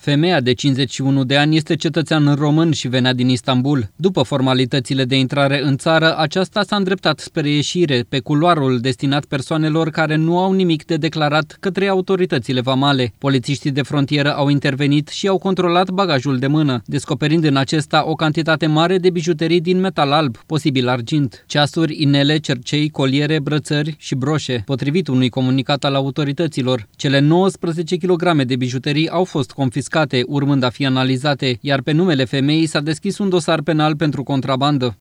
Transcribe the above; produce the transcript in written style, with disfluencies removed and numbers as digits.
Femeia de 51 de ani este cetățean român și venea din Istanbul. După formalitățile de intrare în țară, aceasta s-a îndreptat spre ieșire, pe culoarul destinat persoanelor care nu au nimic de declarat către autoritățile vamale. Polițiștii de frontieră au intervenit și au controlat bagajul de mână, descoperind în acesta o cantitate mare de bijuterii din metal alb, posibil argint, ceasuri, inele, cercei, coliere, brățări și broșe. Potrivit unui comunicat al autorităților, cele 19 kg de bijuterii au fost confiscate, urmând a fi analizate, iar pe numele femeii s-a deschis un dosar penal pentru contrabandă.